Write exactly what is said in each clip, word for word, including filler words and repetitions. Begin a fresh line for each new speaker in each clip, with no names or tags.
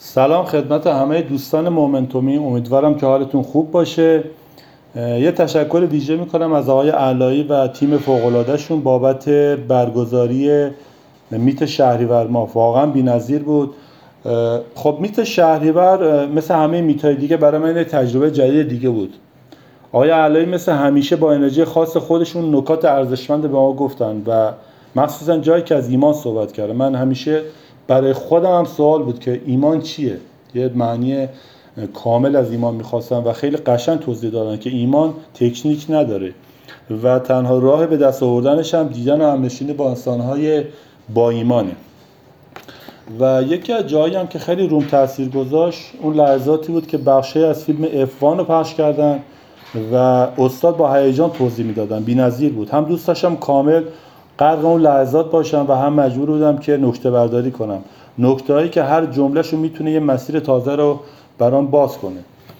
سلام خدمت همه دوستان مومنتومی، امیدوارم که حالتون خوب باشه. یه تشکر ویژه میکنم از آقای علایی و تیم فوق‌العاده‌شون بابت برگزاری میت شهریور ماه. واقعا بی‌نظیر بود. خب میت شهریور مثل همه میت‌های دیگه برای من تجربه جدید دیگه بود. آقای علایی مثل همیشه با انرژی خاص خودشون نکات ارزشمند به ما گفتن و مخصوصا جایی که از ایمان صحبت کرده. من همیشه برای خودم هم سوال بود که ایمان چیه؟ یه معنی کامل از ایمان میخواستم و خیلی قشنگ توضیح دادن که ایمان تکنیک نداره و تنها راه به دست آوردنش هم دیدن و همنشینی با انسان‌های با ایمانه. و یکی از جایی هم که خیلی روم تاثیر گذاشت اون لحظاتی بود که بخشی از فیلم اف وان رو پخش کردن و استاد با هیجان توضیح میدادن. بی‌نظیر بود. هم دوست داشتم کامل غرق اون لحظات باشم و هم مجبور بودم که نکته برداری کنم، نکته‌هایی که هر جمله‌شو میتونه یه مسیر تازه رو برام باز کنه.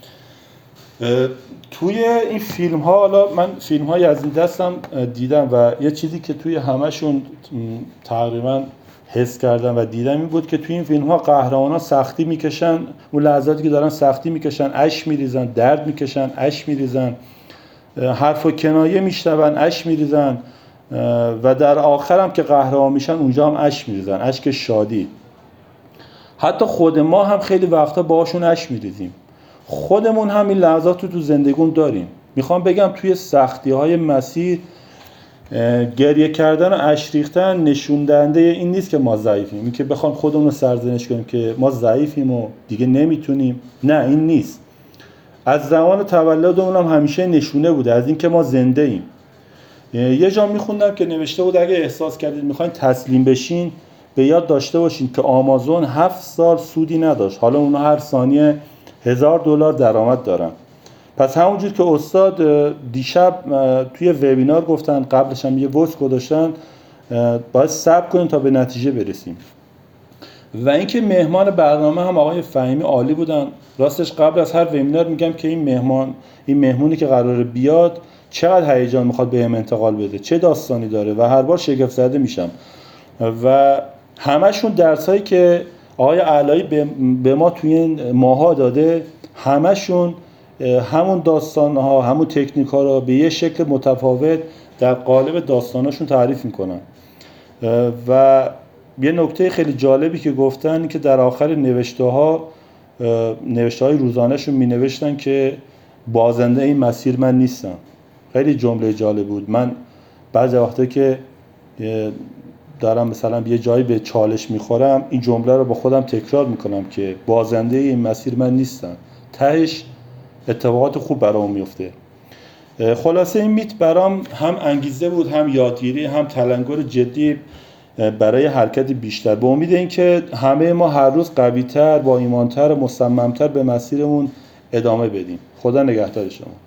توی این فیلم ها، حالا من فیلم های از این دستم دیدم و یه چیزی که توی همشون تقریبا حس کردم و دیدم این بود که توی این فیلم ها قهرمانان سختی میکشن، اون لحظاتی که دارن سختی میکشن اشک میریزن، درد میکشن اشک میریزن، حرف و کنایه میشنون اشک میریزن و در آخر هم که قهرمان میشن اونجا هم اشک میریزن، اشک شادی. حتی خود ما هم خیلی وقتا باهاشون اشک میریزیم. خودمون هم این لحظات رو تو زندگیمون داریم. میخوام بگم توی سختی های مسیر گریه کردن و اشک ریختن نشون دهنده این نیست که ما ضعیفیم، این که بخوام خودمون رو سرزنش کنیم که ما ضعیفیم و دیگه نمیتونیم. نه، این نیست. از زمان تولدمون هم همیشه نشونه بوده از این که ما زنده ایم. یه جا میخوندم که نوشته بود اگه احساس کردید میخواین تسلیم بشین، به یاد داشته باشین که آمازون هفت سال سودی نداشت، حالا اونا هر ثانیه هزار دلار درآمد دارن. پس همونجور که استاد دیشب توی وبینار گفتن، قبلش هم یه وایس گذاشتن، باید صبر کنیم تا به نتیجه برسیم. و اینکه مهمان برنامه هم آقای فهیمی عالی بودن. راستش قبل از هر وبینار میگم که این مهمان این مهمونی که قراره بیاد چقدر هیجان میخواد بهم انتقال بده، چه داستانی داره و هر بار شگفت زده میشم. و همشون درسایی که آقای علایی به ما توی این ماها داده، همشون همون داستانها، همون تکنیک ها رو به یه شکل متفاوت در قالب داستاناشون تعریف میکنن. و یه نکته خیلی جالبی که گفتن که در آخر نوشته ها نوشته های روزانهشون می نوشتن که بازنده این مسیر من نیستم. خیلی جمله جالب بود. من بعضی وقتا که دارم مثلا یه جایی به چالش میخورم این جمله رو با خودم تکرار میکنم که بازنده این مسیر من نیستم، تهش اتفاقات خوب برام میفته. خلاصه این میت برام هم انگیزه بود، هم یادگیری، هم تلنگر جدی برای حرکت بیشتر. به امید اینکه همه ما هر روز قوی‌تر، با ایمانتر، مصممتر به مسیرمون ادامه بدیم. خدا نگهدار شما.